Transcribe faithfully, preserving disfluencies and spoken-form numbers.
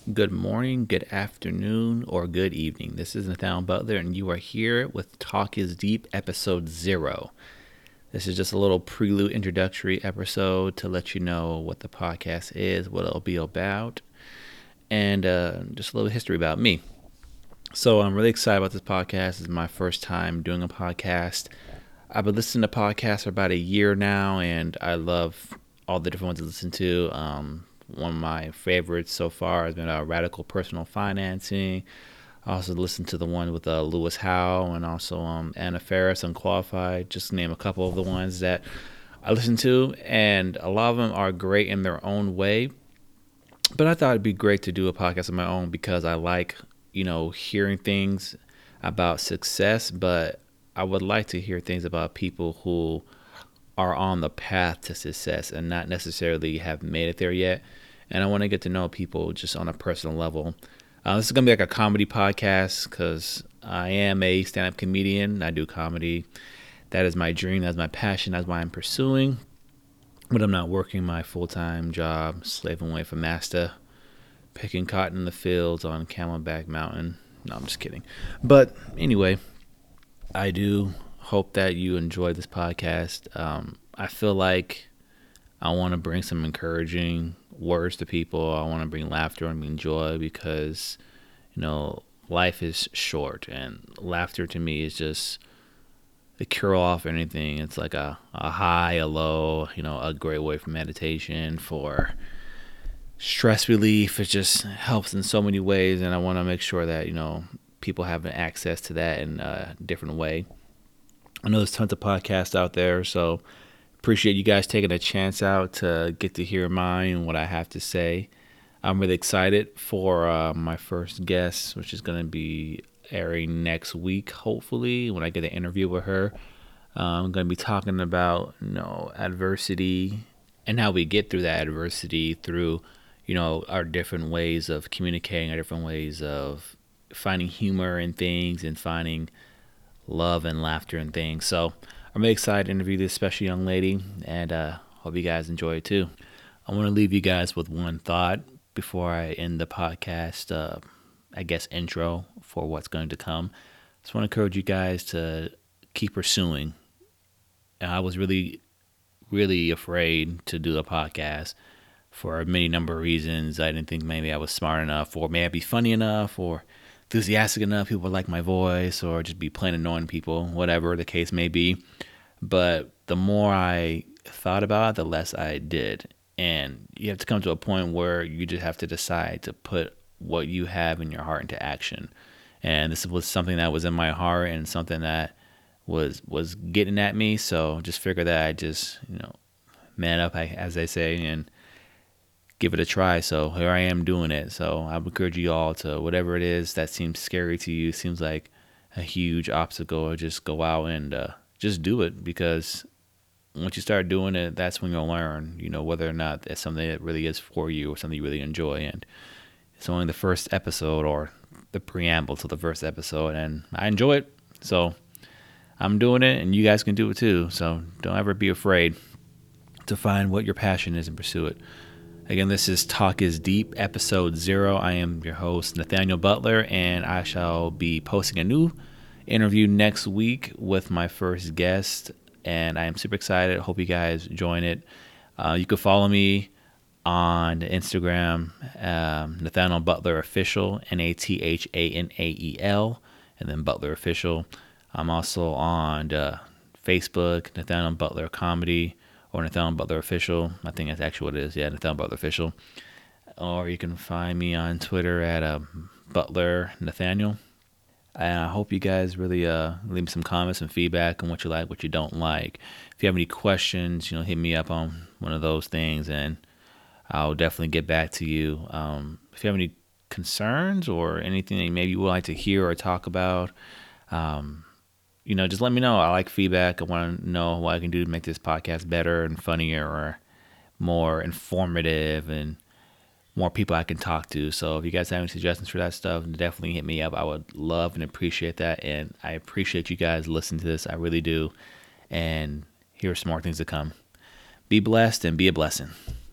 Good morning, good afternoon, or good evening. This is Nathaniel Butler, and you are here with Talk is Deep, episode zero. This is just a little prelude introductory episode to let you know what the podcast is, what it'll be about, and uh, just a little history about me. So I'm really excited about this podcast. This is my first time doing a podcast. I've been listening to podcasts for about a year now, and I love all the different ones to listen to. Um, one of my favorites so far has been uh, Radical Personal Financing. I also listened to the one with uh, Lewis Howell and also um, Anna Faris, Unqualified, just to name a couple of the ones that I listen to. And a lot of them are great in their own way. But I thought it'd be great to do a podcast of my own because I like, you know, hearing things about success, but I would like to hear things about people who are on the path to success and not necessarily have made it there yet. And I want to get to know people just on a personal level. Uh, this is going to be like a comedy podcast because I am a stand-up comedian. I do comedy. That is my dream. That's my passion. That's why I'm pursuing. But I'm not working my full-time job, slaving away for master, picking cotton in the fields on Camelback Mountain. No, I'm just kidding. But anyway, I do hope that you enjoy this podcast. Um, I feel like I want to bring some encouraging words to people. I want to bring laughter and bring joy because, you know, life is short and laughter to me is just the cure all for anything. It's like a, a high, a low, you know, a great way for meditation, for stress relief. It just helps in so many ways. And I want to make sure that, you know, people have access to that in a different way. I know there's tons of podcasts out there, so appreciate you guys taking a chance out to get to hear mine and what I have to say. I'm really excited for uh, my first guest, which is going to be airing next week, hopefully, when I get an interview with her. Uh, I'm going to be talking about, you know, adversity and how we get through that adversity through, you know, our different ways of communicating, our different ways of finding humor in things and finding love and laughter and things. So I'm really excited to interview this special young lady, and uh, hope you guys enjoy it too. I want to leave you guys with one thought before I end the podcast, uh, I guess, intro for what's going to come. I just want to encourage you guys to keep pursuing. And I was really, really afraid to do a podcast for many number of reasons. I didn't think maybe I was smart enough, or maybe I'd be funny enough, or enthusiastic enough, people would like my voice, or just be plain annoying people, whatever the case may be. But the more I thought about it, the less I did. And you have to come to a point where you just have to decide to put what you have in your heart into action. And this was something that was in my heart and something that was was getting at me. So just figure that I just, you know, man up, as they say, and give it a try. So here I am doing it. So I would encourage you all to, whatever it is that seems scary to you, seems like a huge obstacle, just go out and uh, just do it. Because once you start doing it, that's when you'll learn, you know, whether or not it's something that really is for you or something you really enjoy. And it's only the first episode or the preamble to the first episode, and I enjoy it. So I'm doing it, and you guys can do it too. So don't ever be afraid to find what your passion is and pursue it. Again, this is Talk is Deep, episode zero. I am your host, Nathaniel Butler, and I shall be posting a new interview next week with my first guest, and I am super excited. Hope you guys join it. Uh, you can follow me on Instagram, um, Nathaniel Butler Official, N A T H A N A E L, and then Butler Official. I'm also on uh, Facebook, Nathaniel Butler Comedy, or Nathaniel Butler Official. I think that's actually what it is. Yeah, Nathaniel Butler Official. Or you can find me on Twitter at uh, Butler Nathaniel. And I hope you guys really uh, leave me some comments and feedback on what you like, what you don't like. If you have any questions, you know, hit me up on one of those things, and I'll definitely get back to you. Um, if you have any concerns or anything that maybe you would like to hear or talk about, um, you know, just let me know. I like feedback. I want to know what I can do to make this podcast better and funnier or more informative and more people I can talk to. So if you guys have any suggestions for that stuff, definitely hit me up. I would love and appreciate that. And I appreciate you guys listening to this. I really do. And here are some more things to come. Be blessed and be a blessing.